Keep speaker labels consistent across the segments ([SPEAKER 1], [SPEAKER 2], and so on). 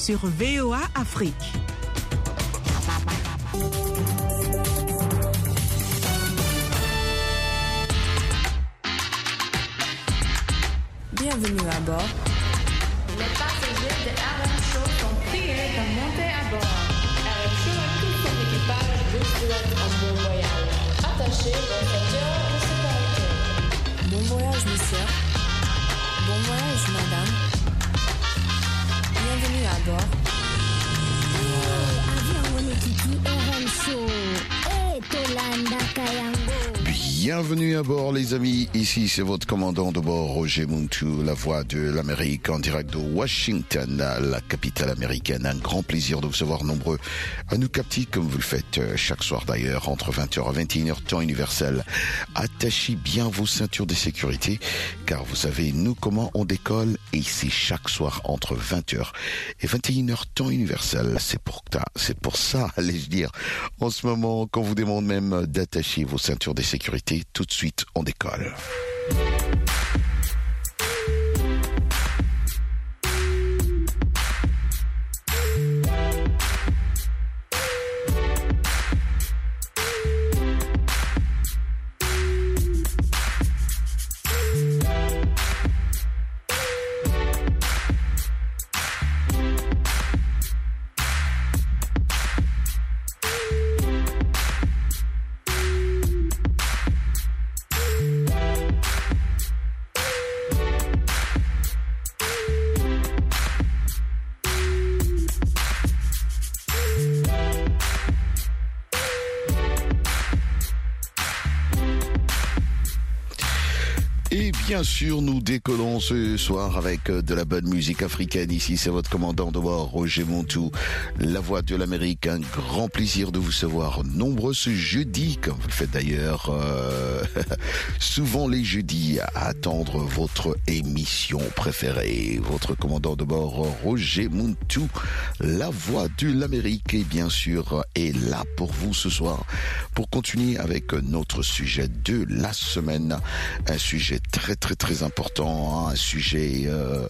[SPEAKER 1] sur VOA Afrique.
[SPEAKER 2] Bienvenue à bord.
[SPEAKER 3] Les passagers de RM Show sont priés de monter à bord. RM Show et tout son équipage vous souhaitent un bon voyage. Attachez vos ceintures de sécurité.
[SPEAKER 2] Bon voyage, monsieur. Bon voyage, madame. Bienvenue à bord.
[SPEAKER 4] Avion Wanekiki RM Show. Tolanda Kayango.
[SPEAKER 5] Bienvenue à bord les amis, ici c'est votre commandant de bord Roger Muntu, la voix de l'Amérique en direct de Washington, la capitale américaine. Un grand plaisir de vous savoir nombreux à nous capter comme vous le faites chaque soir d'ailleurs entre 20h et 21h temps universel. Attachez bien vos ceintures de sécurité car vous savez nous comment on décolle et c'est chaque soir entre 20h et 21h temps universel. C'est pour ça, allais-je dire, en ce moment qu'on vous demande même d'attacher vos ceintures de sécurité. Tout de suite, on décolle. Bien sûr, nous décollons ce soir avec de la bonne musique africaine. Ici, c'est votre commandant de bord, Roger Montou, la voix de l'Amérique. Un grand plaisir de vous savoir nombreux ce jeudi, comme vous le faites d'ailleurs souvent les jeudis, à attendre votre émission préférée. Votre commandant de bord, Roger Montou, la voix de l'Amérique, et bien sûr, est là pour vous ce soir pour continuer avec notre sujet de la semaine. Un sujet très important, hein, un sujet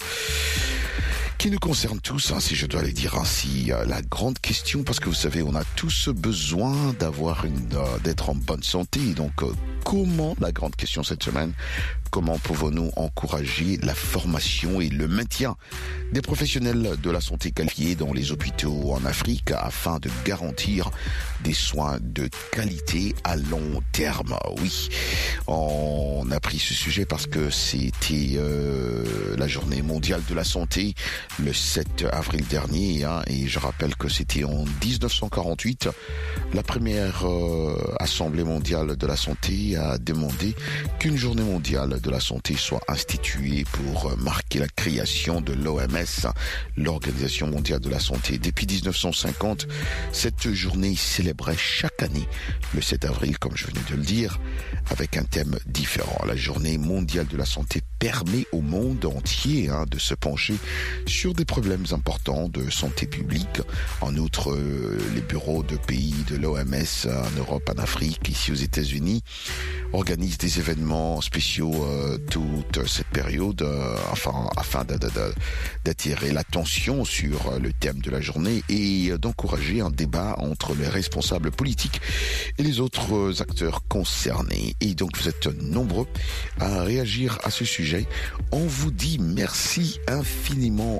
[SPEAKER 5] qui nous concerne tous, hein, si je dois le dire ainsi, la grande question, parce que vous savez, on a tous besoin d'être en bonne santé, donc comment, la grande question cette semaine, comment pouvons-nous encourager la formation et le maintien des professionnels de la santé qualifiés dans les hôpitaux en Afrique afin de garantir des soins de qualité à long terme? Oui, on a pris ce sujet parce que c'était la journée mondiale de la santé le 7 avril dernier, hein, et je rappelle que c'était en 1948, la première Assemblée mondiale de la santé a demandé qu'une journée mondiale de la santé soit instituée pour marquer la création de l'OMS, l'Organisation mondiale de la santé. Depuis 1950, cette journée célébrait chaque année le 7 avril, comme je venais de le dire, avec un thème différent. La journée mondiale de la santé permet au monde entier de se pencher sur des problèmes importants de santé publique. En outre, les bureaux de pays de l'OMS en Europe, en Afrique, ici aux États-Unis, organisent des événements spéciaux toute cette période afin d'attirer l'attention sur le thème de la journée et d'encourager un débat entre les responsables politiques et les autres acteurs concernés. Et donc vous êtes nombreux à réagir à ce sujet. On vous dit merci infiniment.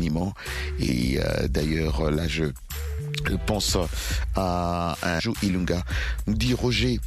[SPEAKER 5] Et d'ailleurs, là, je pense à Sergio Ilunga. Nous dit Roger,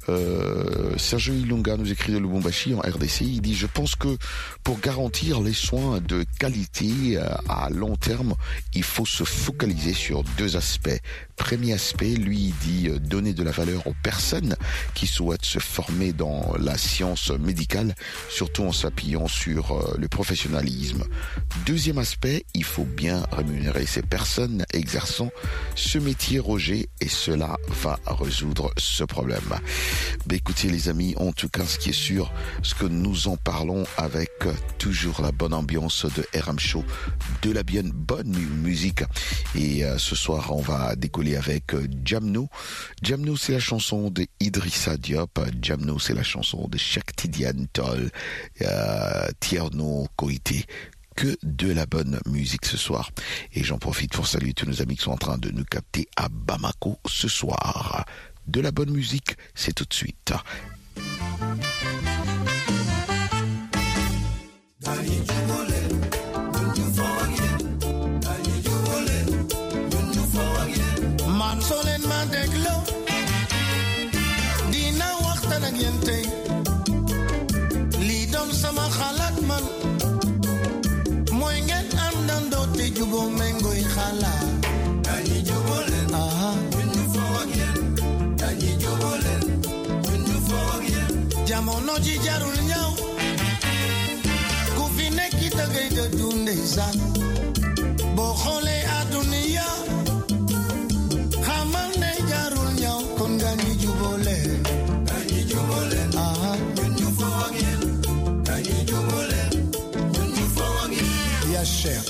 [SPEAKER 5] Sergio Ilunga nous écrit de Lubumbashi en RDC. Il dit: je pense que pour garantir les soins de qualité à long terme, il faut se focaliser sur deux aspects. Premier aspect, lui, dit donner de la valeur aux personnes qui souhaitent se former dans la science médicale, surtout en s'appuyant sur le professionnalisme. Deuxième aspect, il faut bien rémunérer ces personnes exerçant ce métier, Roger, et cela va résoudre ce problème. Ben écoutez les amis, en tout cas ce qui est sûr, ce que nous en parlons avec toujours la bonne ambiance de RM Show, de la bien bonne musique. Et ce soir on va décoller avec Jamno. Jamno, c'est la chanson de Idrissa Diop. Jamno, c'est la chanson de Cheikh Tidiane Tall, Tierno Koité. que de la bonne musique ce soir. Et j'en profite pour saluer tous nos amis qui sont en train de nous capter à Bamako ce soir. De la bonne musique, c'est tout de suite.
[SPEAKER 1] Sama khalat man moy ngeen andan do te jubo mengoy khala dañi jubolen ñu fo ak yeen dañi jubolen ñu fo ak yeen jamono ji jarul ñaw ku fi nekk da ngay de dunde san bo xolé aduniya xamal ne jarul ñaw kon dañi jubolen ñu fo ak yeen Yes, chef.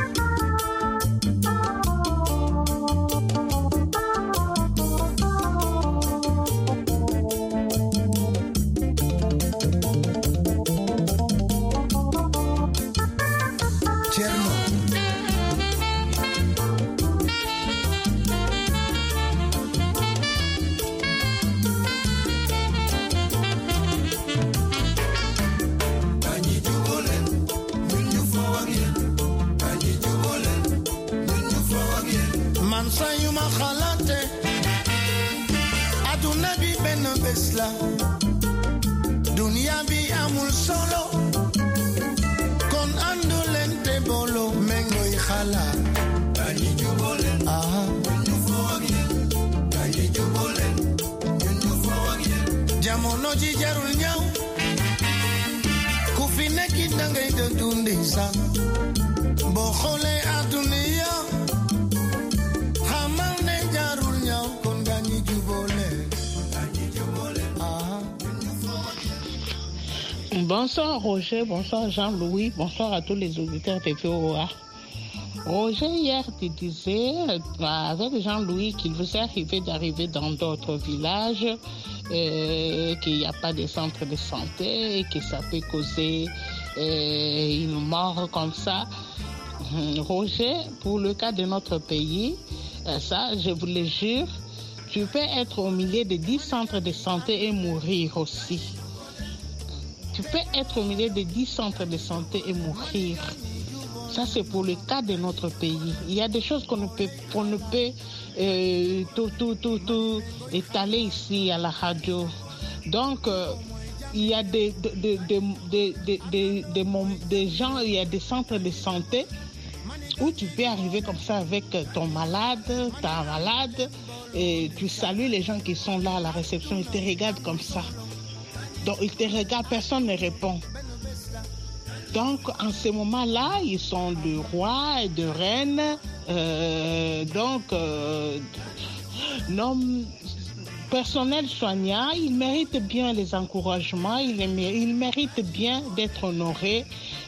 [SPEAKER 1] Sayuma khalate aduna bi ben besla dunia bi amul solo kon andolente bolo mengoy khala dañi jubolen ñu fo ak yeen dañi jubolen ñu fo ak yeen jamono ji jarul ñaw ku fi nekk da ngay de dundi sa bo xolé aduniya
[SPEAKER 6] Bonsoir Roger, bonsoir Jean-Louis, bonsoir à tous les auditeurs de VOA. Roger, hier, tu disais avec Jean-Louis qu'il vous est arrivé d'arriver dans d'autres villages, qu'il n'y a pas de centre de santé et que ça peut causer une mort comme ça. Roger, pour le cas de notre pays, ça, je vous le jure, tu peux être au milieu de 10 centres de santé et mourir aussi. Tu peux être au milieu de 10 centres de santé et mourir. Ça, c'est pour le cas de notre pays. Il y a des choses qu'on ne peut tout étaler ici à la radio. Donc, il y a des gens, il y a des centres de santé où tu peux arriver comme ça avec ton malade, ta malade, et tu salues les gens qui sont là à la réception, ils te regardent comme ça. Donc, ils te regardent, personne ne répond. Donc, en ce moment-là, ils sont de rois et de reines. Personnel soignant, ils méritent bien les encouragements, ils méritent bien d'être honorés.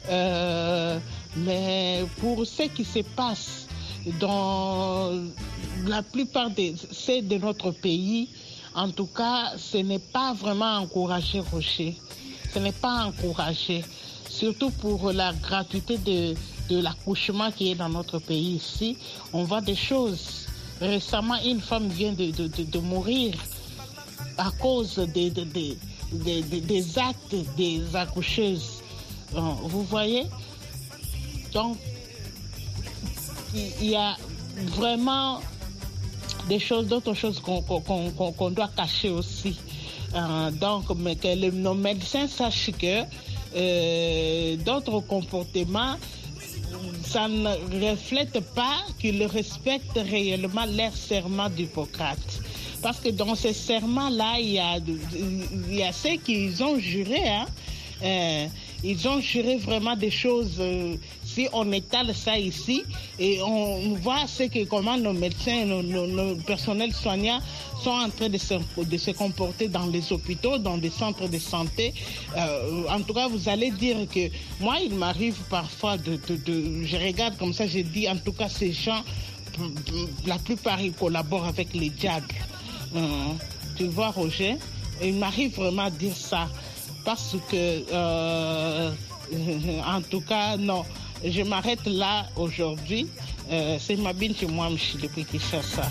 [SPEAKER 6] Mais pour ce qui se passe dans la plupart des de notre pays, en tout cas, ce n'est pas vraiment encouragé, Roger. Ce n'est pas encouragé. Surtout pour la gratuité de l'accouchement qui est dans notre pays ici. On voit des choses. Récemment, une femme vient de mourir à cause des actes des accoucheuses. Vous voyez? Donc, il y a vraiment d'autres choses qu'on doit cacher aussi. Donc, mais que nos médecins sachent que d'autres comportements, ça ne reflète pas qu'ils respectent réellement leur serment d'Hippocrate. Parce que dans ces serments-là, il y a ceux qui ont juré, ils ont juré vraiment des choses. Si on étale ça ici et on voit comment nos médecins, nos personnels soignants sont en train de se comporter dans les hôpitaux, dans des centres de santé. En tout cas, vous allez dire que moi, il m'arrive parfois je regarde comme ça, je dis en tout cas ces gens, la plupart ils collaborent avec les diables. Tu vois, Roger, il m'arrive vraiment à dire ça parce que en tout cas, non. je m'arrête là aujourd'hui. C'est Mabine chez moi, je depuis Kinshasa.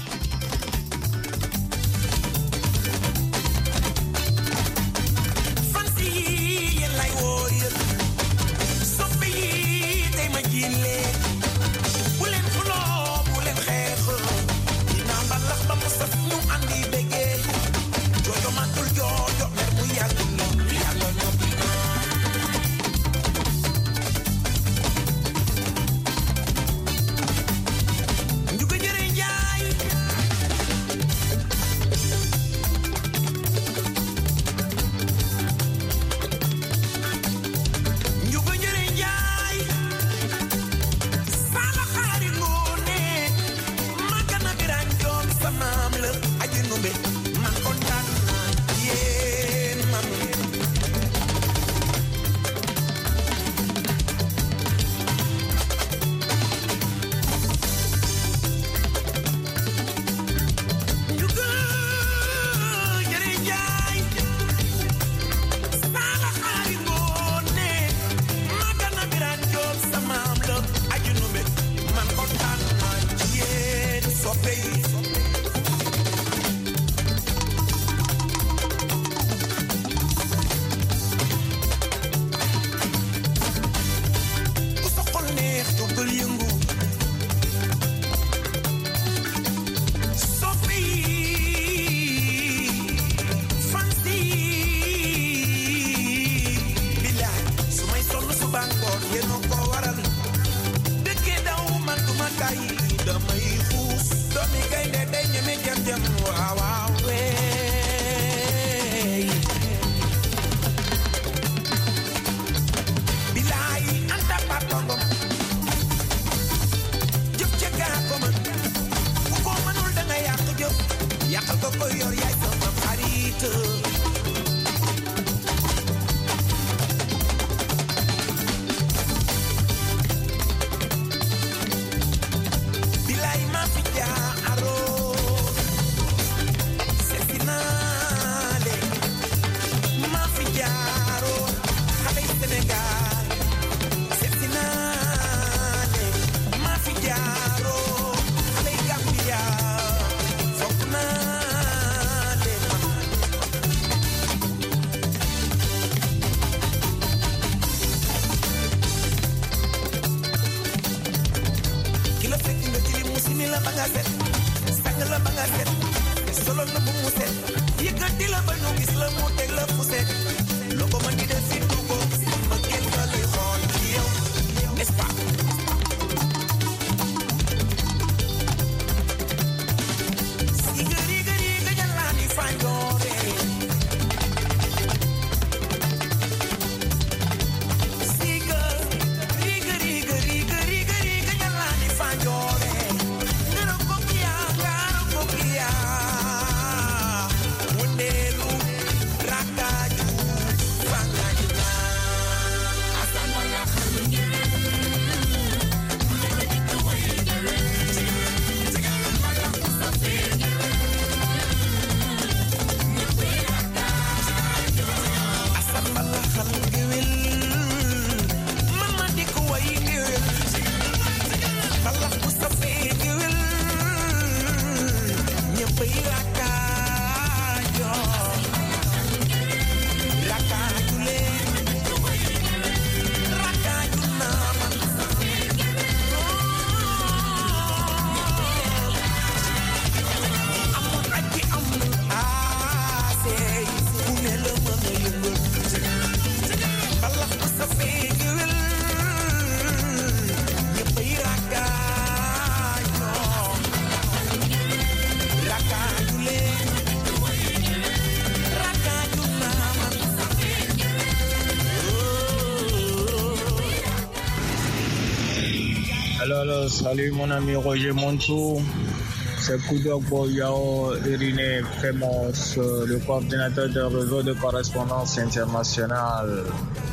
[SPEAKER 7] Alors, salut mon ami Roger Montou, c'est Koudogbo Yao Iriné Crémence, le coordinateur du réseau de correspondance internationale.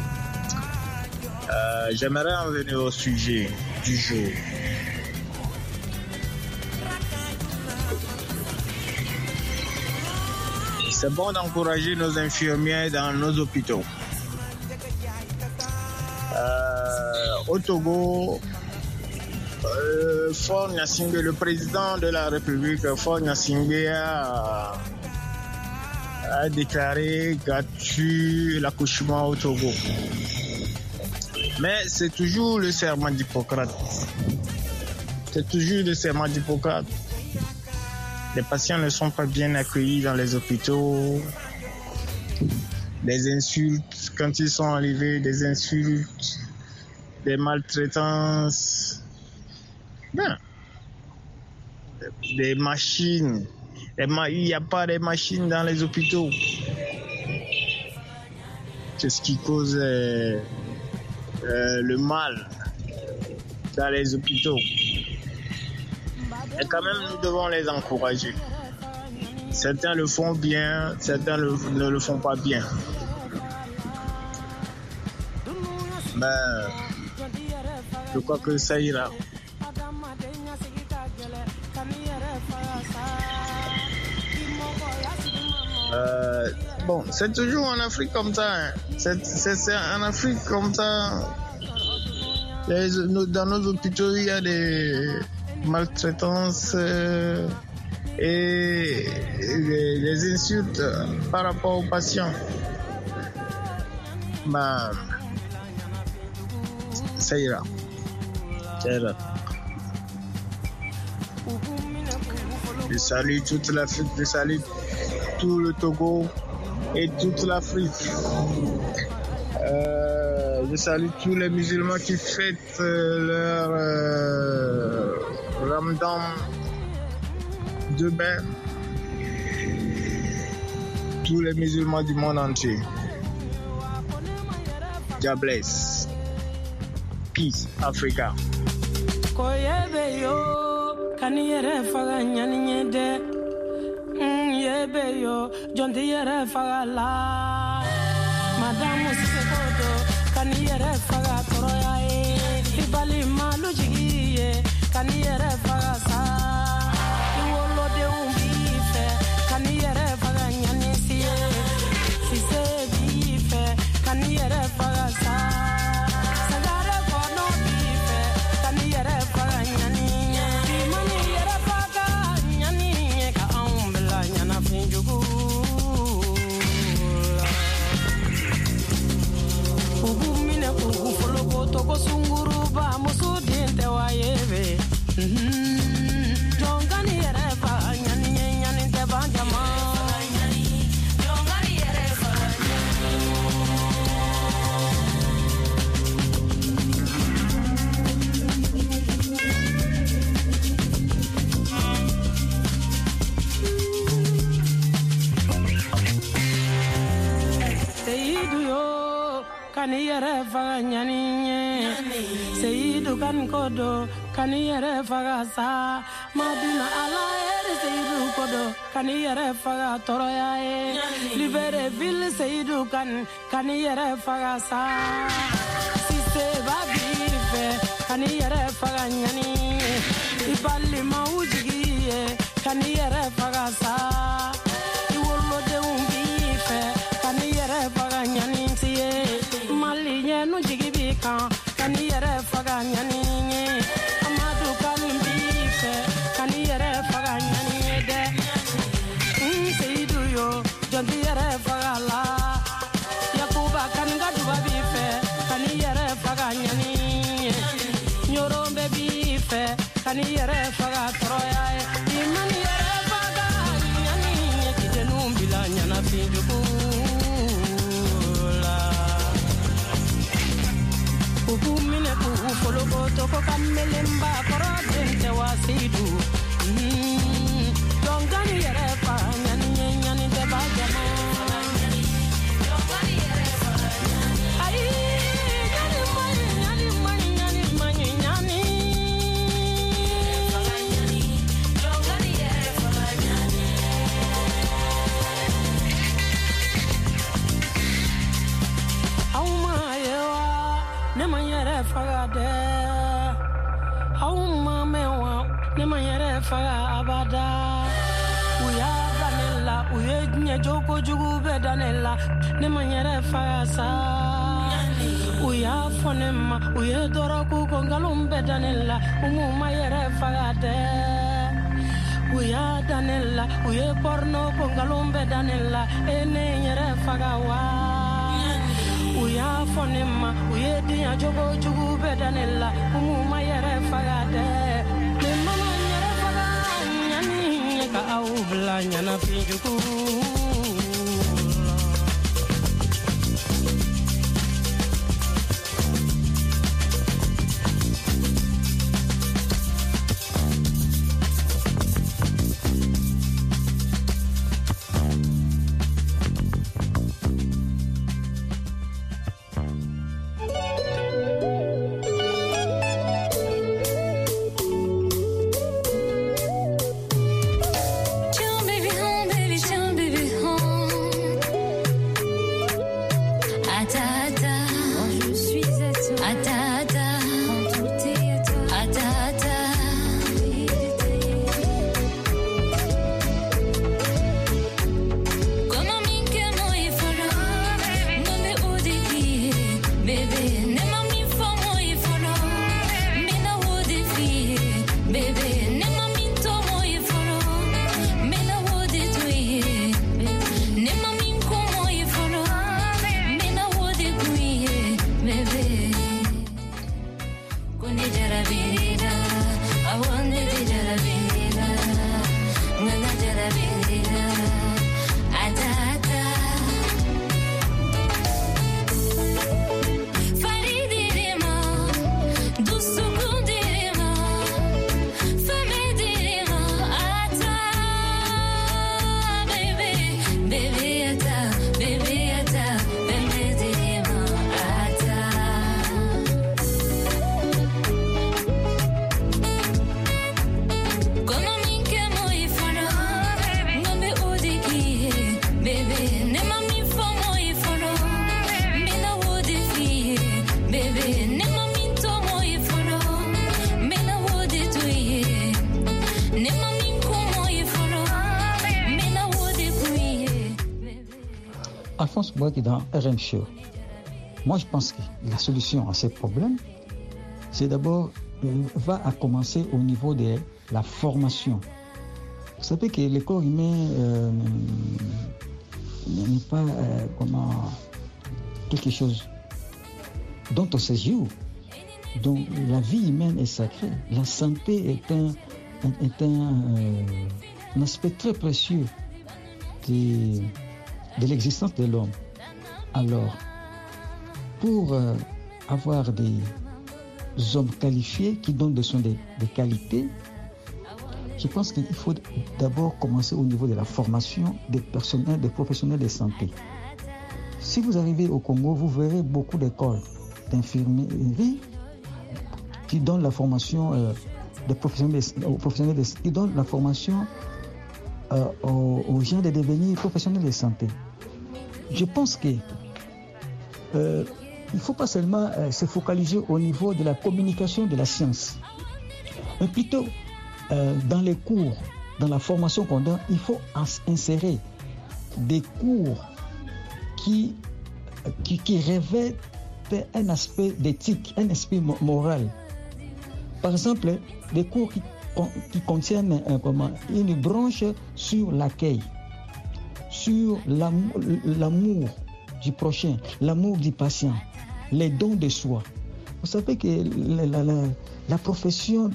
[SPEAKER 7] J'aimerais en venir au sujet du jour. C'est bon d'encourager nos infirmiers dans nos hôpitaux. au Togo, Faure Gnassingbé, le président de la République, Faure Gnassingbé a déclaré gratuit l'accouchement au Togo. Mais c'est toujours le serment d'Hippocrate. C'est toujours le serment d'Hippocrate. Les patients ne sont pas bien accueillis dans les hôpitaux. Des insultes quand ils sont arrivés, des insultes, des maltraitances. Ben, des machines. Il n'y a pas de machines dans les hôpitaux. C'est ce qui cause le mal dans les hôpitaux. Et quand même, nous devons les encourager. Certains le font bien, certains ne le font pas bien. Mais je crois que ça ira. Bon, c'est toujours en Afrique comme ça. Hein. C'est en Afrique comme ça. Dans nos hôpitaux, il y a des maltraitances et des insultes par rapport aux patients. Ben, ça ira. Ça ira. Je salue toute l'Afrique, je salue tout le Togo et toute l'Afrique. Je salue tous les musulmans qui fêtent leur Ramadan de bain. Tous les musulmans du monde entier. God bless. Peace, Africa.
[SPEAKER 8] Yebeyo, John Diere Fagala, Madame Sekodo, Caniere Faga Toroyae, Ibali Maluji, Caniere Fagasa, Iwolo de Umbife, Caniere Faganyanisi, Sise Bife, Caniere Fagasa, Sagare Bono Bife, Caniere Faganyani, Maniere Faganyani, Kaumblanyana Finjugu. Toko sunguru ba musu dinte wa yebe jongani yere fa nyani nyani te banjama jongani yere fa Seidu yo kani yere fa nyani Seidu kan kodo kani yere faga sa madina ala ere Seidu kodo kani yere faga toroya e libere ville Seidu kan kani yere faga sa sise babife kani yere faga nyani ibali maujigi kani yere faga sa iwolo de umbife kani yere faga nyani tie mali nyenu jigi bika kani yere faga nyani amadu kalimbife kani yere faga nyani de Seidu yo jondi yere faga la yakuba kan gaduba bife kani yere faga nyani nyorombe bife kani yere faga toroya imani yere faga nyani kidenumbila nyana finjuku Mine ku fologo toko kamelemba koro dente wasidu dongani yere fa nyani nyani de bajama dongani yere fa ai nyani mani nyani dongani yere fa nyani auma yewa ne manyere fagade hauma mewa ne manyere faga abada uya danella uye nye joko jugu be danella ne manyere faga sa uya fonema uye doroku kongalumbe danella umuma yere fagate uya danella uye porno kongalumbe danella ene yere fagawa uya fonema uye dia jogo jugu bedanella umuma yere fagate me mama yere faga nyani ka au bla nyana pinjuku.
[SPEAKER 9] Alphonse Boaki dans RM Show. Moi, je pense que la solution à ces problèmes, c'est d'abord, va à commencer au niveau de la formation. Vous savez que le corps humain n'est pas quelque chose dont on se joue. Donc, la vie humaine est sacrée. La santé est un aspect très précieux de l'existence de l'homme. Alors, pour avoir des hommes qualifiés qui donnent des soins de qualité, je pense qu'il faut d'abord commencer au niveau de la formation des professionnels de santé. Si vous arrivez au Congo, vous verrez beaucoup d'écoles d'infirmerie qui donnent la formation des professionnels qui donnent la formation aux gens de devenir professionnels de santé. Je pense que il ne faut pas seulement se focaliser au niveau de la communication de la science, mais plutôt dans les cours, dans la formation qu'on donne, il faut insérer des cours qui revêtent un aspect d'éthique, un aspect moral. Par exemple, des cours qui contiennent une branche sur l'accueil, sur l'amour du prochain, l'amour du patient, les dons de soi. Vous savez que la profession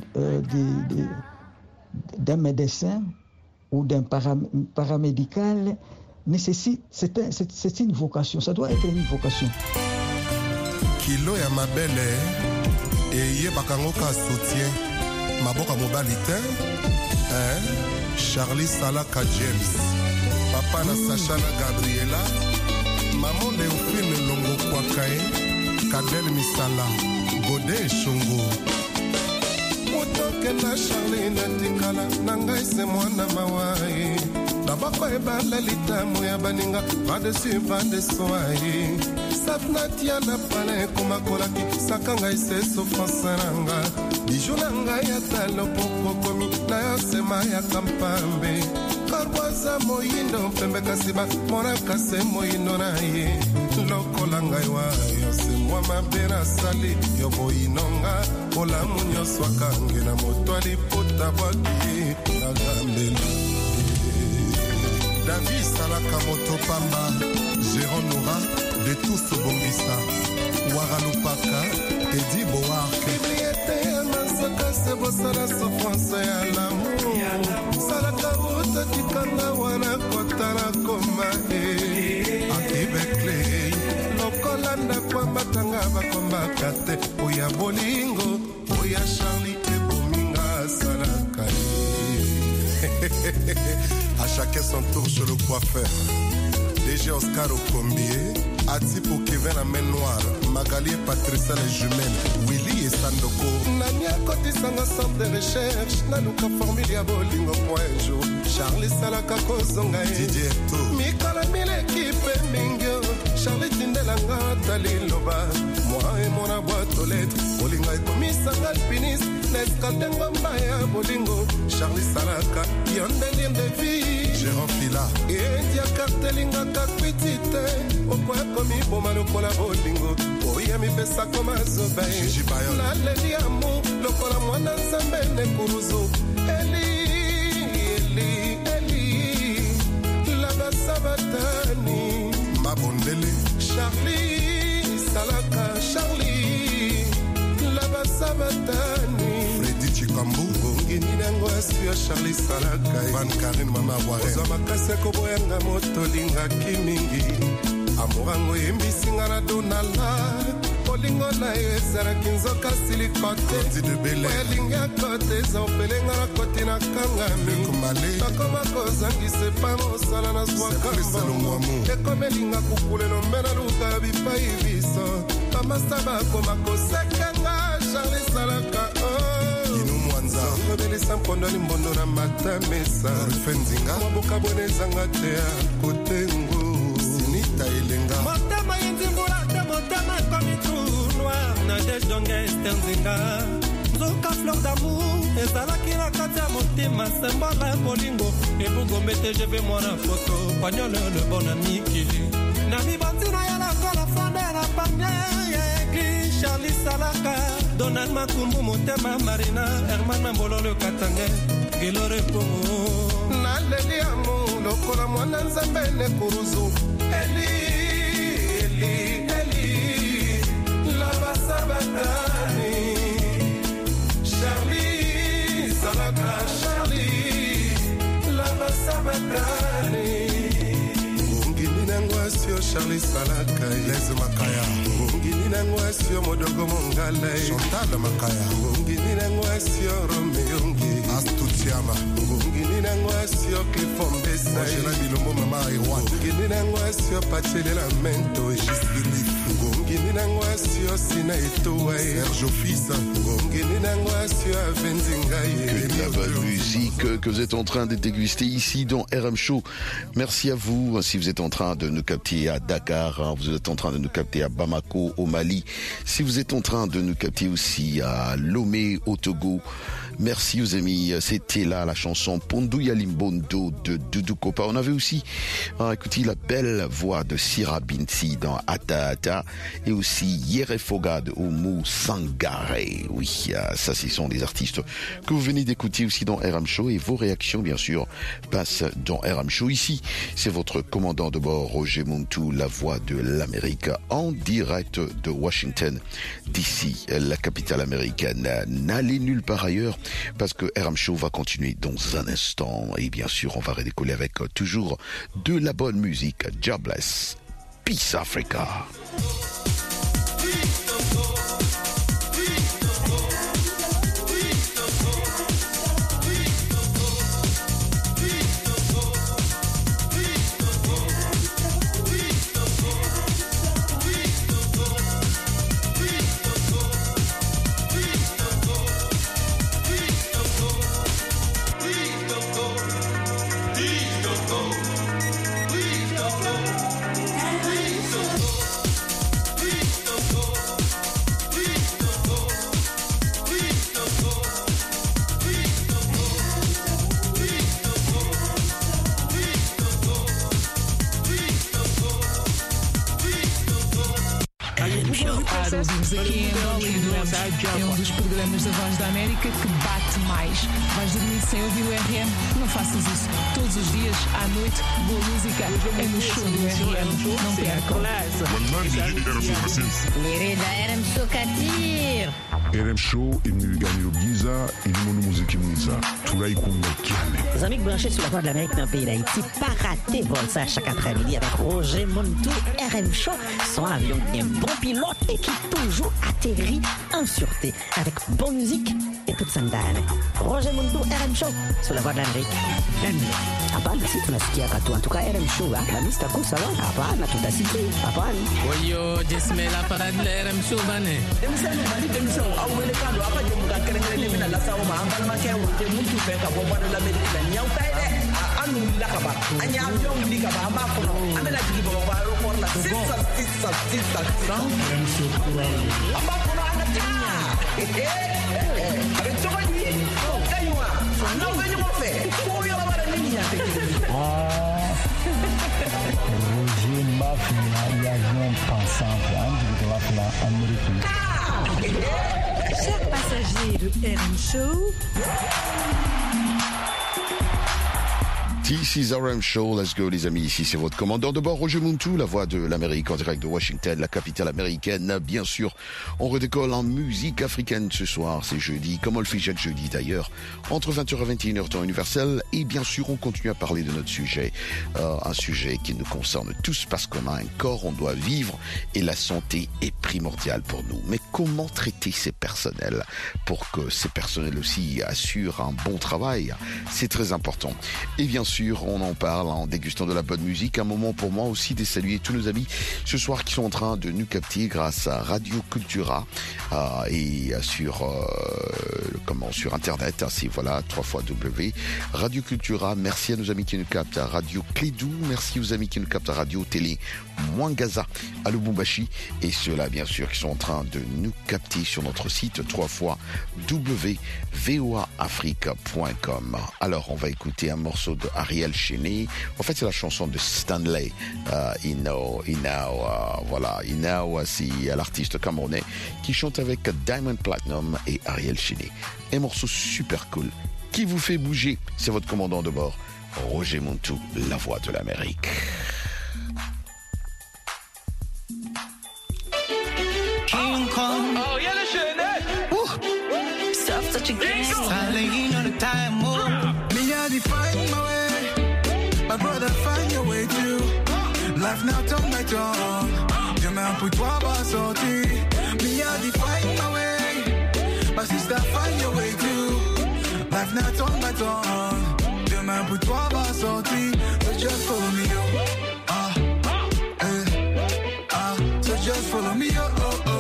[SPEAKER 9] d'un médecin ou d'un paramédical nécessite, c'est une vocation, ça doit être une vocation.
[SPEAKER 10] Kilo ya mabele eye bakangoka soutien maboka mobalite Charlie Salaka James papa na Sacha na Gabriela maman Léophile Longo Kwakae Kadel Misala Godé Shungu Motoke na Charlie na Tikala Nangai se mwana mawae Nabako ebala litamu ya baninga Pas dessus, pas de soye Sapna tiana pale kumakolaki Sakanga ise sofansaranga Dijunanga ya talo poko komi Na yosema ya kampambe Karwaza moyindo pembe kasiba Mora kase moyindo na ye Lokola lokola ngai wa yo se mwa mabe nasali yo boyinonga olamu nyonso akange na moto alipota bwaki nagambeli David Salaka Motopamba Jérôme Nora de tous Bongisa Waralupaka Eddie Boark Bibliété Masaka Sebosala souffrance ya l'amour Salaka Ruta Kikanga wana kotala koma Akibekle Lokolanda kwa matanga bakomba kate Oya bolingo Oya Charlie Ebominga Salaka À chacun son tour chez le coiffeur. DG Oscar au combier, Atipo Kevin la main noire, Magali et Patricia les jumelles, Willy et Sandoko. Nania côté sanga centre de recherche, Nanuka formule à bolingo point jour. Charlie Salaka Kozonga Didier To. Mikola mille équipe Mingyo, Charlie Tindelanga Taliloba. Moi et mon boîte aux lettres, Bolinga et Komisa alpiniste, Neskaldengo Maya Bolingo, Charlie Salaka, Yondelien de vie. Jérôme Fila Edia Cartelinga Kakwitite Okwa komi boma lokola bolingo Oya mi pesa koma zobe Na leli amu lokola mwana nzambe ne kuruzo Eli Laba Sabatani Mabondele Charlie Salaka Charlie Laba Sabatani Freddy Chikambu Ninango asio Charlie Salaka Van Karin Mama Ware Oza makase koboyanga motolinga kimingi Amorango yembisinga na donala Olingo na yezara kinzoka silikote Welinga kote zaopelenga na kote na kangami Nakoma kozangi sepa mosala na swakamba Ekomelinga kukule no mena luka bipai biso Amasaba koma kosekanga Charlie Salaka Rebelisa mpondo ni mbondo na matamesa Rufenzinga Wabuka bonezanga tea kotengo Sinita ilenga Motama inzimbula te motama komi trou noir Nadej donge estenzinga Zoka fleur d'amour Ezalaki na kati ya motima Sembola bolingo Ebungo mete jeve mwana foto Panyole le bon amiki Nani banzina ya la kola fande na panye Charlie Salaka Donald Makumbu Motema Marina Herman Mambolo le Katange Gilore Pongo Naleli amu Lokola mwana nzambe ne kuruzu Eli Laba Sabatani Charlie Salaka Charlie Laba Sabatani Ngwasio Charlie Salaka Les Makaya Ngini Ngwasio Modogo Mongale Chantal Makaya Ngini Ngwasio Romeongi Astutiama Ngini Ngwasio Clifford Bessa Angela Bilombo Mama Irwan Ngini Ngwasio Pachele Lamento Gisbili Ngini Ngwasio Sina Etoa Serge Fils Ngini Ngwasio Avenzingaye
[SPEAKER 5] Que de la bonne musique que vous êtes en train de déguster ici dans RM Show. Merci à vous. Si vous êtes en train de nous capter à Dakar, vous êtes en train de nous capter à Bamako au Mali, si vous êtes en train de nous capter aussi à Lomé au Togo, merci aux amis. C'était là la chanson Pondou Yalimbondo de Doudou Kopa. On avait aussi écouté la belle voix de Sira Binti dans Ata Ata et aussi Yere Fogad Oumou Sangare. Oui, ça ce sont des artistes que vous venez d'écouter aussi dans RM Show et vos réactions bien sûr passent dans RM Show. Ici, c'est votre commandant de bord Roger Montou, la voix de l'Amérique en direct de Washington DC, la capitale américaine. N'allez nulle part ailleurs parce que RM Show va continuer dans un instant et bien sûr on va redécoller avec toujours de la bonne musique. Jobless, Peace Africa.
[SPEAKER 11] aqui em Angola e doemos. É um dos programas da Voz da América que bate mais. Vais dormir sem ouvir o RM? Não faças isso. Todos os dias, à noite, boa música é no show do RM. Não percam.
[SPEAKER 4] Querida RM Show Katir.
[SPEAKER 12] RM Show est venu gagner le Giza et le monde musique Giza. Tout là, il compte
[SPEAKER 13] Les amis branchés sur la Voix de l'Amérique dans le pays d'Haïti, pas rater vol ça chaque après-midi avec Roger Montou, RM Show, son avion qui est un bon pilote et qui toujours atterrit en sûreté avec bonne musique et toute sandale. Roger Montou, RM Show sur la Voix de l'Amérique. Hapana, si tunasikia katu. En tout cas, RM Show, la mista kusa wa. Hapana, tutasikia. Hapana.
[SPEAKER 14] Oyo, jisme la parade la RM Show bane.
[SPEAKER 15] Démission, awele kando apa je muka kerengere mina la sawo ma angala ma kewo je muntu fe ka bomba de l'Amérique la nyau taide anu la ka ba anya avion li ka ba ma kono amela jigi ba ba ro por la sisa RM Show amba kono ana tinya avec toi lui kaywa non venez mo fe ko yo ba la niña
[SPEAKER 16] Roger Mafia, l'avion pensant de l'Amérique.
[SPEAKER 11] Chers passagers de RM Show.
[SPEAKER 5] This is RM Show, let's go les amis, ici c'est votre commandant de bord Roger Montou, la voix de l'Amérique en direct de Washington, la capitale américaine. Bien sûr, on redécolle en musique africaine ce soir, c'est jeudi, comme on le fait chaque jeudi d'ailleurs, entre 20h et 21h temps universel. Et bien sûr, on continue à parler de notre sujet, un sujet qui nous concerne tous parce qu'on a un corps, on doit vivre et la santé est primordiale pour nous. Mais comment traiter ces personnels pour que ces personnels aussi assurent un bon travail? C'est très important. Et bien sûr, on en parle en dégustant de la bonne musique. Un moment pour moi aussi de saluer tous nos amis ce soir qui sont en train de nous capter grâce à Radio Cultura et sur internet. C'est voilà 3xW Radio Cultura. Merci à nos amis qui nous captent à Radio Clédou. Merci aux amis qui nous captent à Radio Télé Mwangaza à Lubumbashi et ceux-là bien sûr qui sont en train de nous capter sur notre site 3xWVOAAfrique.com. Alors on va écouter un morceau de Ariel Cheney. En fait, c'est la chanson de Stanley. Voilà, c'est l'artiste camerounais qui chante avec Diamond Platinum et Ariel Cheney. Un morceau super cool qui vous fait bouger. C'est votre commandant de bord, Roger Montou, la voix de l'Amérique.
[SPEAKER 1] King Kong. Oh, yeah, the shit, stuff such a gangster. Styling on the time, me I define my way. My brother, find your way too. Life now turn by turn. Demain pour toi va sortir. Me I define my way. My sister, find your way too. Life now turn by turn. Demain pour toi va sortir. So just follow me, yo. So just follow me, yo.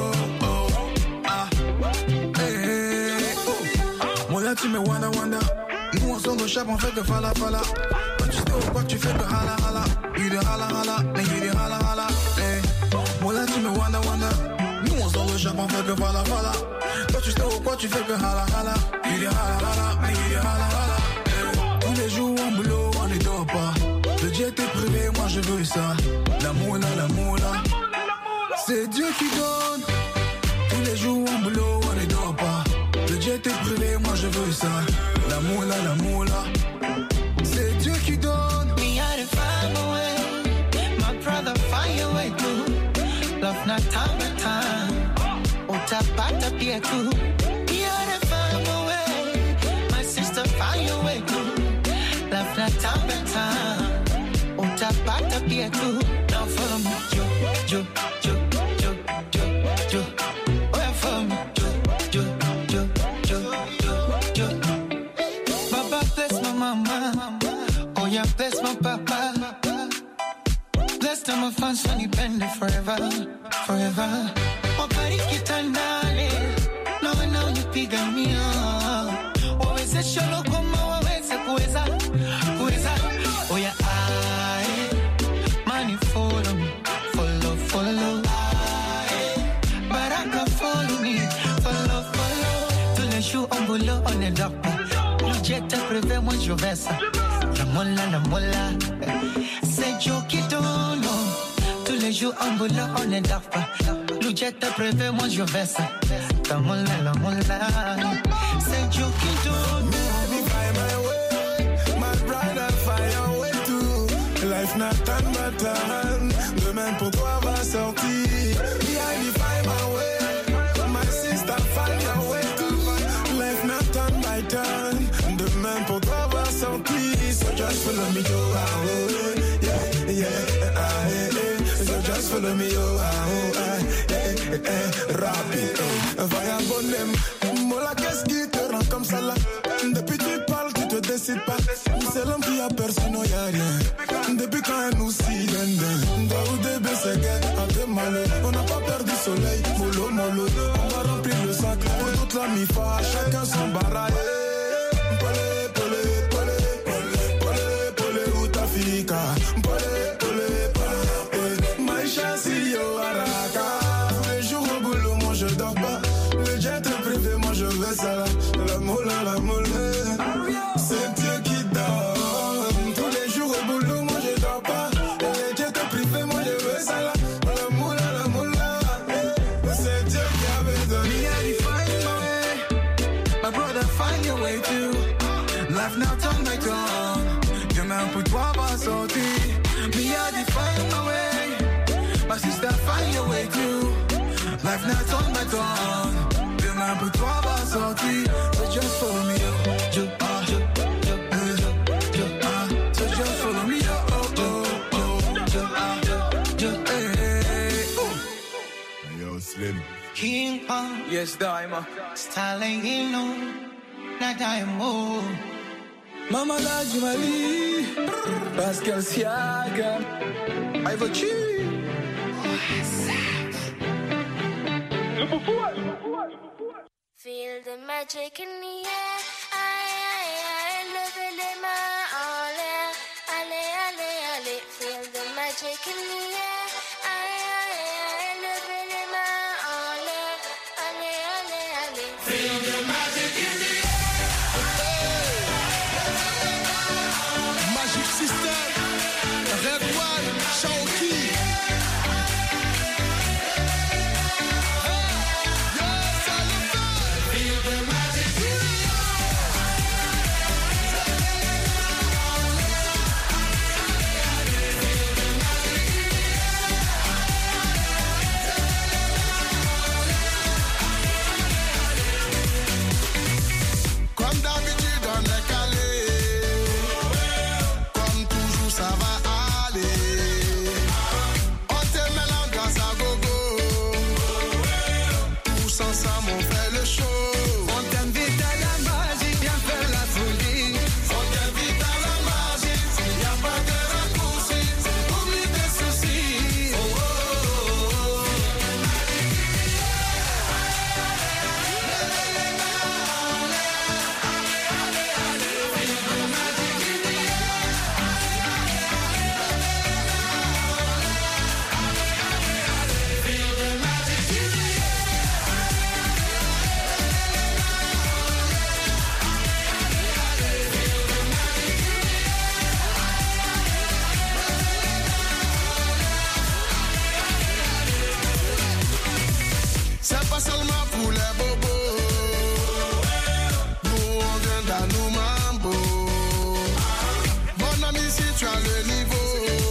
[SPEAKER 1] Moi tu me wanda. Nous on sort de chape, on fait que fala. Quand tu sais quoi tu fais que hala. Il de hala, mais il de hala. Moi là tu me wanda. Nous on sort de chape, on fait que fala. Quand tu sais quoi tu fais que hala. Il de hala, mais il de hala. Tous les jours en boulot, on ne dort pas. Le jet est privé, moi je veux ça. La moula. C'est Dieu qui donne. Tous les jours en boulot, on ne dort pas. Le jet est privé, moi je veux ça. La moula. C'est Dieu qui donne.
[SPEAKER 17] Me I to find my way. My brother find your way too. Love not time by time. Utapata pia tu. Me I to find my way. My sister find your way too. Love not time by time. Utapata pia tu. Now follow me, jo. Where for me, jo. Baba bless my mama. Oh yeah, bless my papa. Bless them my fun, sunny penny forever. Wabariki tandale. Now you piga mia. Waweze sholo koma waweze kuweza. Oh yeah, money follow me. Follow. Baraka follow me. Follow. Tous les jours en boulot, on est là. Le jet est privé, moi je vais ça. La mola. C'est Joe qui donne. Tous les jours en boulot, on est là. Luchetta preve, moi je vais ça. Ta moula, la moula. C'est Dieu qui donne.
[SPEAKER 10] My bride, I'll find your way too. Life not turn but turn. Demain pour toi va sortir. I define my way. My sister, find your way too. Life not turn by turn. Demain pour toi va sortir. So just follow me, yo, yeah, yeah, so just follow me, yo, rapide, vagabond, mola, qu'est-ce qui te rend comme ça là? Depuis tu parles, tu te décides pas. C'est l'homme qui a personne, non y'a rien. Depuis quand elle nous s'y donne, Daoud et Bességuet, à deux malheurs. On n'a pas perdu soleil, mollo, mollo. On va remplir le sac pour toute la mi-fa, chacun son baraille. Fika, pole, pole, pole, Maïcha, si yo, araka. Tous les jours au boulot, moi je dors pas. Le jet privé, moi je vais ça là. La moula, c'est Dieu qui donne. Tous les jours au boulot, moi je dors pas. Le jet privé, moi je vais ça là. La moula, c'est Dieu qui avait donné. My brother, find your way to life now, turn my gun. Demain pour toi va sortir. Me I define my way. My sister find your way too. Life not on my tongue. Demain pour toi va sortir. So just follow me up. So just follow me up. Yo, Slim.
[SPEAKER 17] King Kong.
[SPEAKER 15] Yes, Daima.
[SPEAKER 17] Styling in no. Not Daimo.
[SPEAKER 15] Mama la Jumali, Pascal Siaga, I vote you.
[SPEAKER 18] Feel the magic in the air. I love les mains en l'air. Allez, allez, allez. Feel the magic in the air. I love les mains en l'air. Allez, allez, allez. Feel the magic in the air.
[SPEAKER 10] Magic System, Red One, Shaoki. Comme d'habitude, on est calé. Comme toujours, ça va aller. On te met l'ambiance à gogo. Tous ensemble, on fait le show.
[SPEAKER 17] On t'invite à la magie, viens faire la folie.
[SPEAKER 10] On t'invite à la magie, il n'y a pas de raccourci. Oublie tes soucis. C'est pas seulement pour les bobos. Nous on vient dans nos mambo. Mon ami, si tu as le niveau,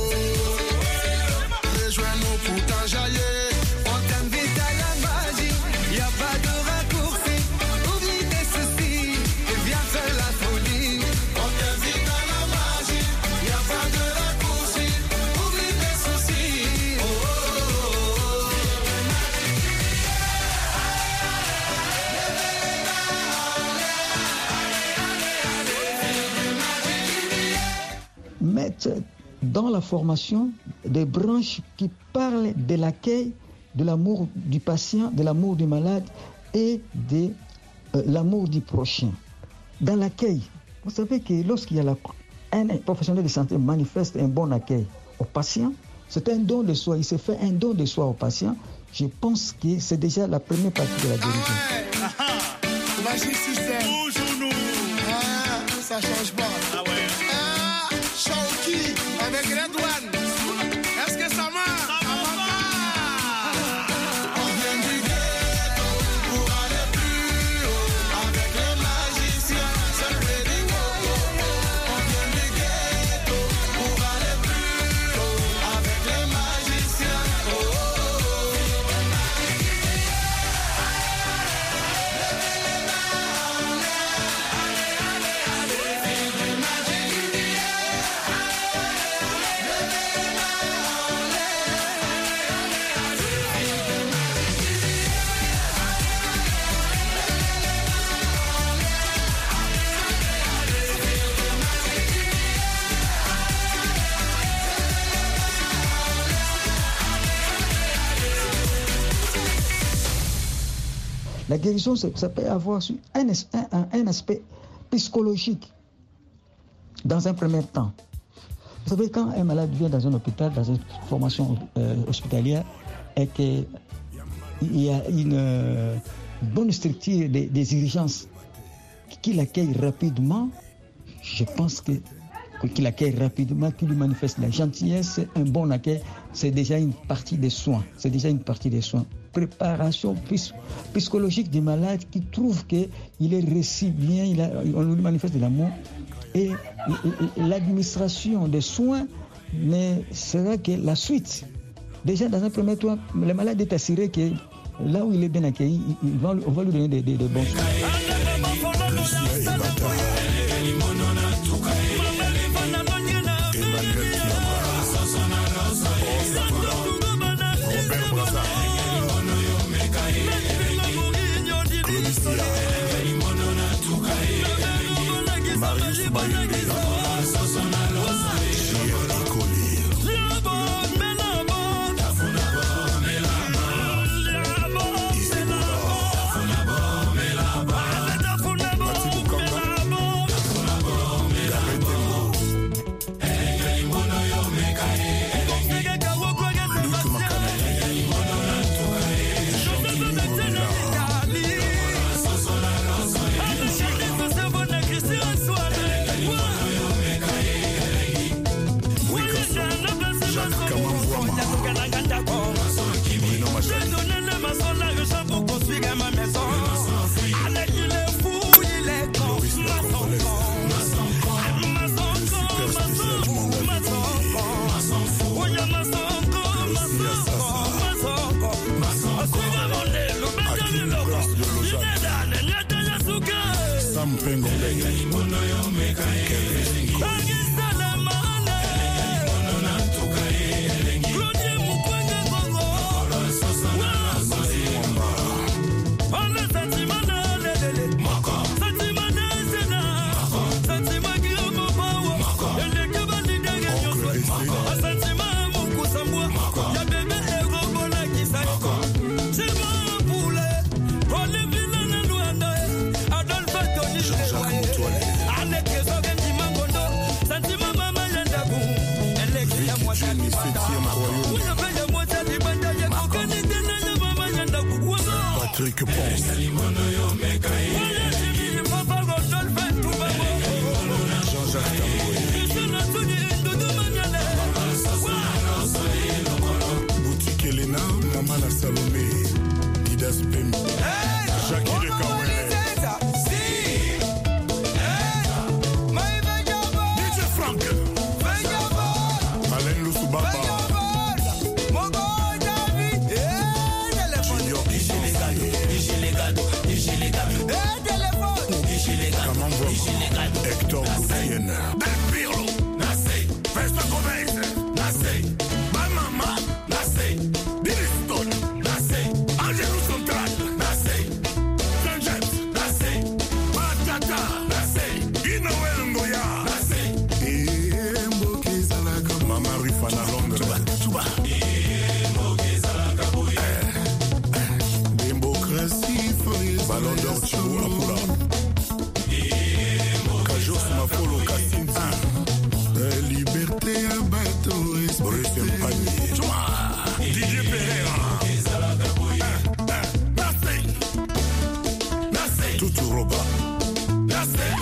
[SPEAKER 10] rejoins-nous pour t'enjailler.
[SPEAKER 17] On t'invite à la magie, y a pas de raccourci. Oublie tes soucis et viens faire la folie.
[SPEAKER 10] On t'invite à la magie, y a pas de raccourci. Oublie tes soucis.
[SPEAKER 9] Mettre dans la formation des branches qui parlent de l'accueil, de l'amour du patient, de l'amour du malade et de l'amour du prochain. Dans l'accueil, vous savez que lorsqu'il y a un professionnel de santé manifeste un bon accueil au patient, c'est un don de soi, il se fait un don de soi au patient. Je pense que c'est déjà la première partie de la guérison.
[SPEAKER 10] Magic System.
[SPEAKER 1] Toujours nous.
[SPEAKER 10] Ça change pas.
[SPEAKER 1] Ah ouais.
[SPEAKER 10] Shaoki avec Red One. Est-ce que ça marche?
[SPEAKER 1] Ça va pas.
[SPEAKER 9] La guérison, ça peut avoir un aspect psychologique dans un premier temps. Vous savez, quand un malade vient dans un hôpital, dans une formation hospitalière, et qu'il y a une bonne structure des urgences qui l'accueille rapidement, je pense qu'il accueille rapidement, qu'il lui manifeste la gentillesse, un bon accueil, c'est déjà une partie des soins. Préparation psychologique du malade qui trouve qu'il est reçu bien, on lui manifeste de l'amour. Et l'administration des soins ne sera que la suite. Déjà, dans un premier temps, le malade est assuré que là où il est bien accueilli, on va lui donner des bons soins.
[SPEAKER 12] Patrick Ponce. Jean-Jacques Tamboy. Boutique Elena, Maman la Salomé, Didas Pembe, Jackie de Kawele. DJ Frank, Alain Lusubaba. Hector Goufienne. Del Pirlo, Nasei, Festa Gomez, Nasei, Mamama, Nasei, Diriston, Nasei, Angelo Central, Nasei, Saint James, Nasei, Matata, Nasei, Inoel Ngoya, Nasei, Mboki Zalaka, Mama Rifana Londres, Tuba, Mboki Zalaka Bouya, démocratie, Ballon d'Or, Chiboula Poula. Mafolo Kassinza, liberté à bateau, Boris Mpani, Didier Pereira, Nasei, Tutu Roba, Nasei,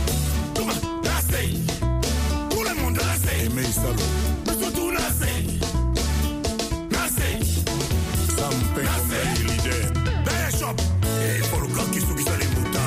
[SPEAKER 12] tout le monde Nasei, Aimé Salo, tout Nasei, Sam Pengo, leader, Daya Shop, et Paul Kaki Sukisale Mouta.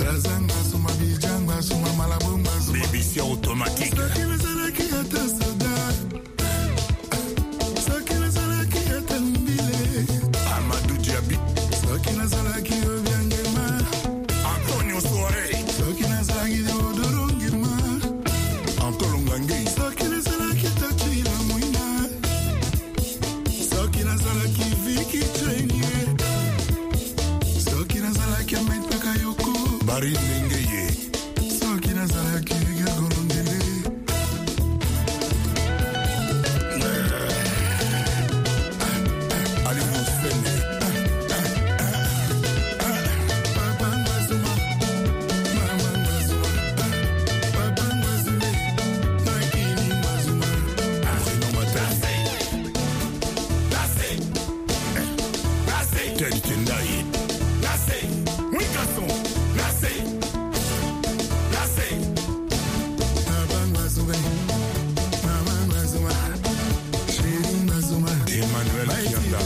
[SPEAKER 12] BBC automatique. Amadou Diaby. Antonio Soare. Antonio Ngangé. Barry Nengeye. Ali Moussene. Teddy Tendai. Oui, garçon. Emmanuel Kianda.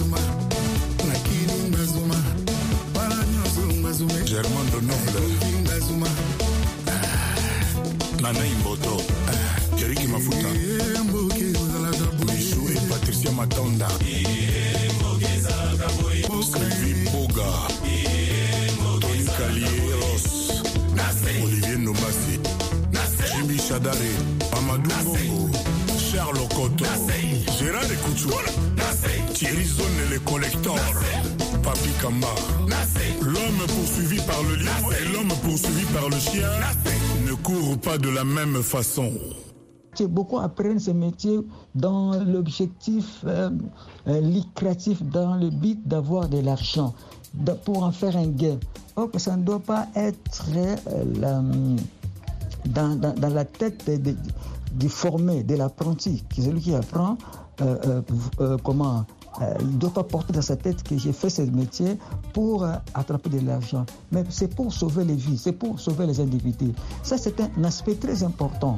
[SPEAKER 12] Germain de Noble. Nana Imboto. Jeriki Mafuta. Michou et Patricia Matonda. Sylvie Boga. Tony Kalieros. Olivier Nomasi. Jimmy Chadare. Amadou Bongo. Charles Okoto. Gérard Ekouchou. Thierry Zone le collector. Papi Kamba. L'homme poursuivi par le lion et l'homme poursuivi par le chien ne courent pas de la même façon.
[SPEAKER 9] Beaucoup apprennent ce métier dans l'objectif lucratif, dans le but d'avoir de l'argent, pour en faire un gain. Or, ça ne doit pas être dans la tête du formé, de l'apprenti, celui qui apprend comment. Il ne doit pas porter dans sa tête que j'ai fait ce métier pour attraper de l'argent. Mais c'est pour sauver les vies, c'est pour sauver les individus. Ça, c'est un aspect très important.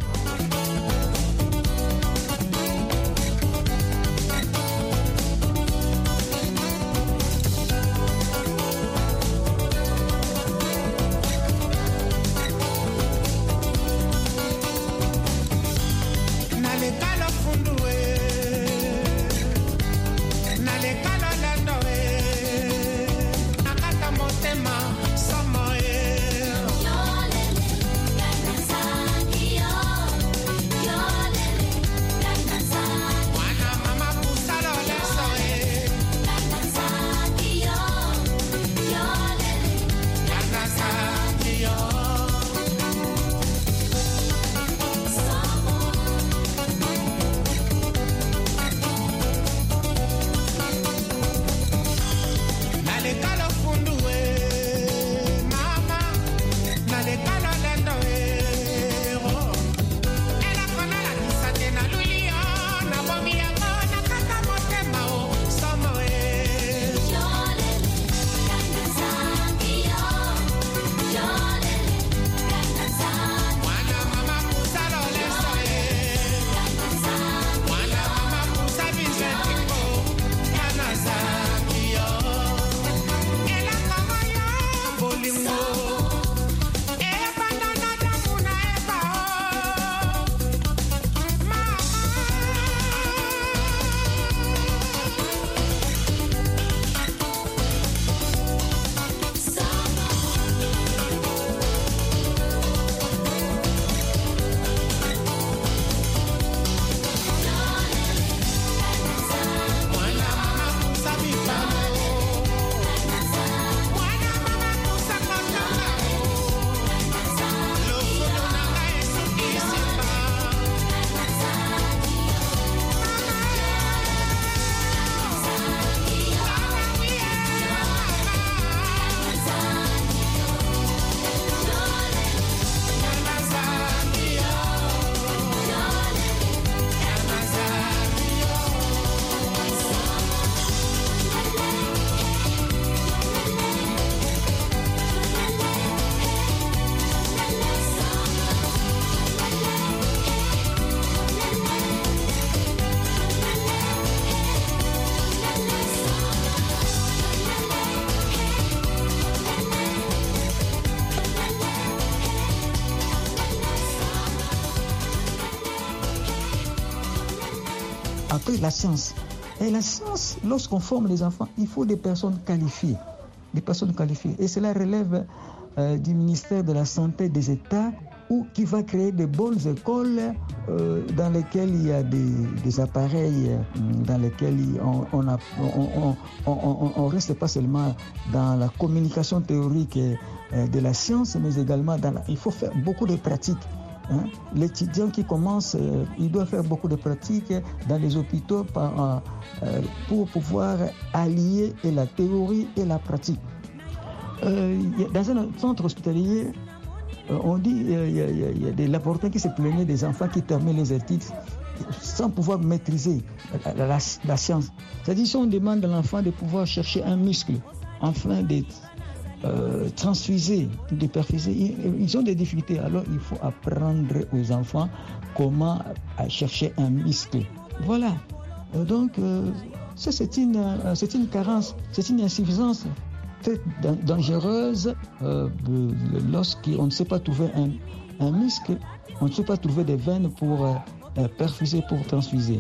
[SPEAKER 9] après la science. Et la science, lorsqu'on forme les enfants, il faut des personnes qualifiées. Et cela relève du ministère de la Santé des États, qui va créer de bonnes écoles dans lesquelles il y a des appareils, dans lesquels on ne reste pas seulement dans la communication théorique de la science, mais également il faut faire beaucoup de pratiques. L'étudiant qui commence, il doit faire beaucoup de pratiques dans les hôpitaux pour pouvoir allier la théorie et la pratique. Dans un centre hospitalier, on dit il y a des laboratoires qui se plaignaient des enfants qui terminent les études sans pouvoir maîtriser la science. C'est-à-dire si on demande à l'enfant de pouvoir chercher un muscle afin de transfuser, de perfuser, ils ont des difficultés. Alors il faut apprendre aux enfants comment chercher un muscle. Voilà. Donc ça c'est une carence, c'est une insuffisance très dangereuse lorsqu'on ne sait pas trouver un muscle, on ne sait pas trouver des veines pour perfuser, pour transfuser.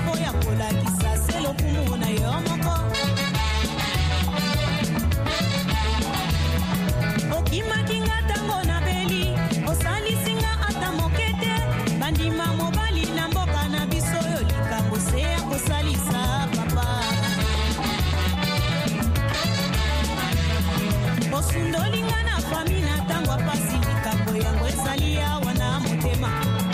[SPEAKER 19] Osundolingana famina tangwa pasi likambo yango esalia wana motema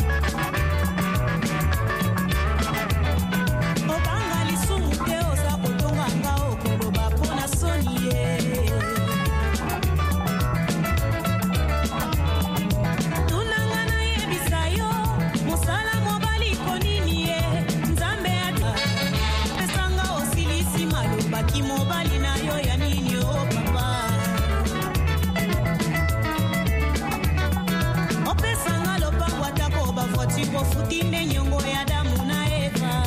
[SPEAKER 19] obanga lisumu te oza kotonga nga okoloba mpona soni ye tunanga nayebisa yo mosala mobali konini ye nzambe ata esanga osilisi malobaki mobali na yo ya nini o papa Futinde nyongo ya Adamu na Eva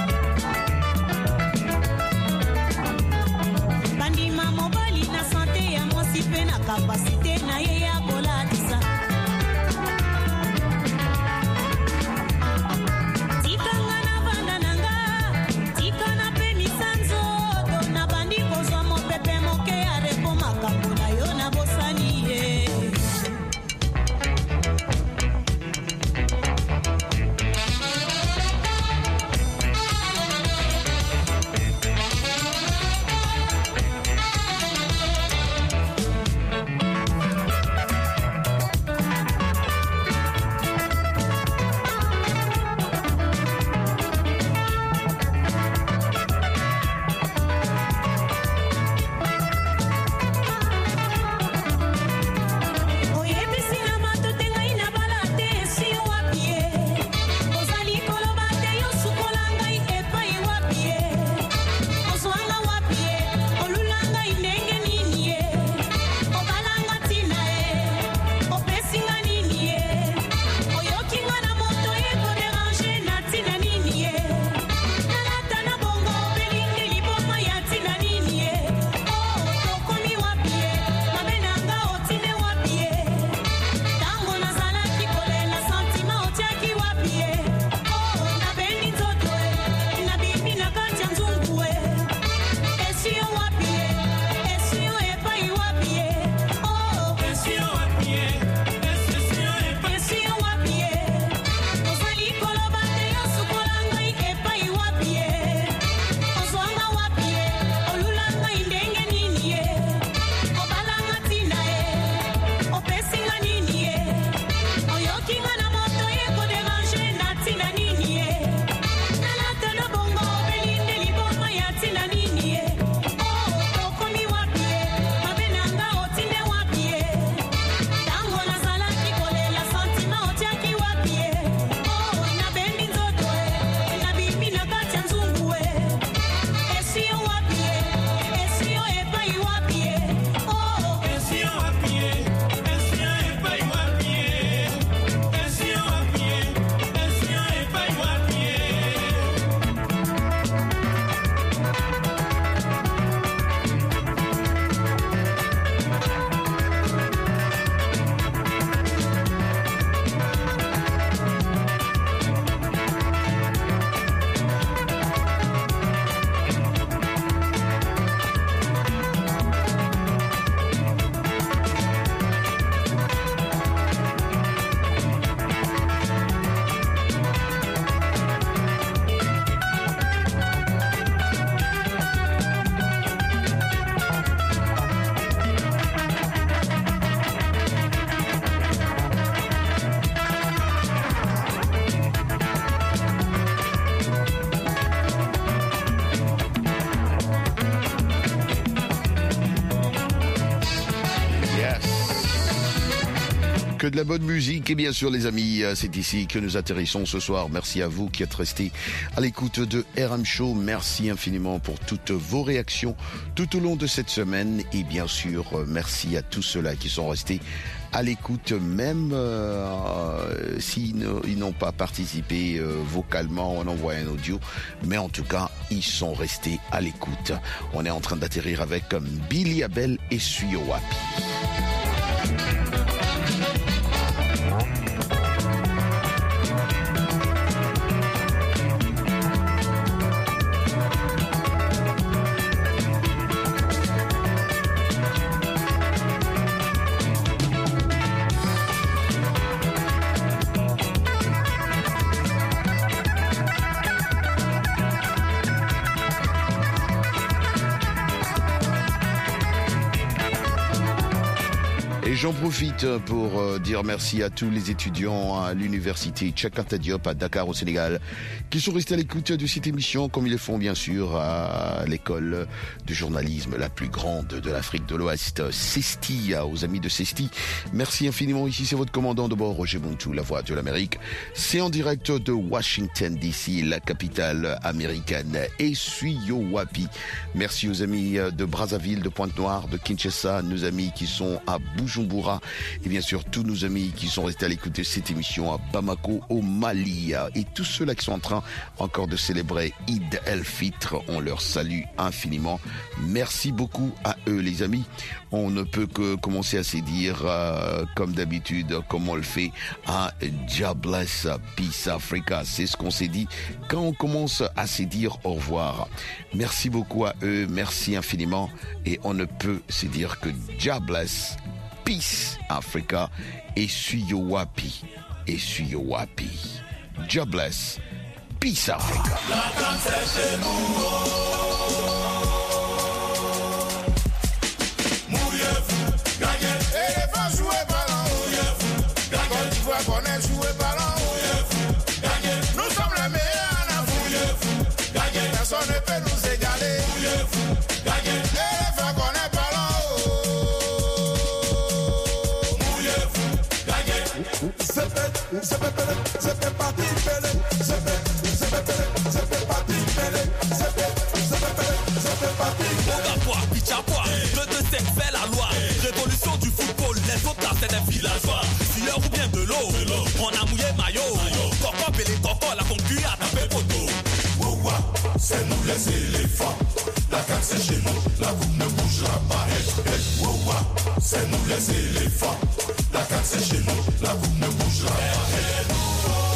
[SPEAKER 19] bandima mobali na sante ya mwasi pe na kapasite na ye ya kolatisa tikanga na vanda nanga tikana pe misanzo dona bandi kozwa mopepe moke ya repo makambo na yo na bosani ye
[SPEAKER 5] Que de la bonne musique et bien sûr les amis, c'est ici que nous atterrissons ce soir. Merci à vous qui êtes restés à l'écoute de RM Show. Merci infiniment pour toutes vos réactions tout au long de cette semaine et bien sûr merci à tous ceux-là qui sont restés à l'écoute même s'ils n'ont pas participé vocalement en envoyant un audio, mais en tout cas ils sont restés à l'écoute. On est en train d'atterrir avec Billy Abel et Suyo Wapi. J'en profite pour dire merci à tous les étudiants à l'université Cheikh Anta Diop à Dakar au Sénégal qui sont restés à l'écoute de cette émission comme ils le font bien sûr à l'école de journalisme la plus grande de l'Afrique de l'Ouest, CESTI, aux amis de CESTI. Merci infiniment. Ici c'est votre commandant de bord Roger Montou, la voix de l'Amérique. C'est en direct de Washington DC, la capitale américaine. Et Suyo Wapi. Merci aux amis de Brazzaville, de Pointe-Noire, de Kinshasa, nos amis qui sont à Bujumbura et bien sûr tous nos amis qui sont restés à l'écoute de cette émission à Bamako au Mali et tous ceux-là qui sont en train encore de célébrer Eid el-Fitr, on leur salue infiniment. Merci beaucoup à eux les amis. On ne peut que commencer à se dire comme d'habitude, comme on le fait, God bless, peace Africa. C'est ce qu'on s'est dit quand on commence à se dire au revoir. Merci beaucoup à eux, merci infiniment et on ne peut se dire que God bless, peace Africa et Suyo Wapi. Et Suyo Wapi. God bless, peace Africa.
[SPEAKER 1] La danse est chez nous. Mouillez-vous, gagnez. Et les femmes jouent ballon. Mouillez-vous, gagnez. Tu vois qu'on est joué ballon. Mouillez-vous, gagnez. Nous sommes les meilleurs en Afrique. Mouillez-vous, gagnez. Personne ne peut nous égaler. Mouillez-vous, gagnez. Et les femmes qu'on est ballon. Mouillez-vous, gagnez. C'est parti, Pelé. C'est parti, Pelé. C'est parti.
[SPEAKER 20] Bogapois, Pichapois, 2-2-5 fait la loi. Révolution du football, les autres là c'est des villageois. Sueur ou bien de l'eau, on a mouillé maillot. Coco, Pelé, Coco, la concu a tapé poteau.
[SPEAKER 1] Ouah, c'est nous les éléphants. La carte c'est chez nous, la coupe ne bougera pas. Ouah, c'est nous les éléphants. La carte c'est chez nous, la coupe ne bougera pas.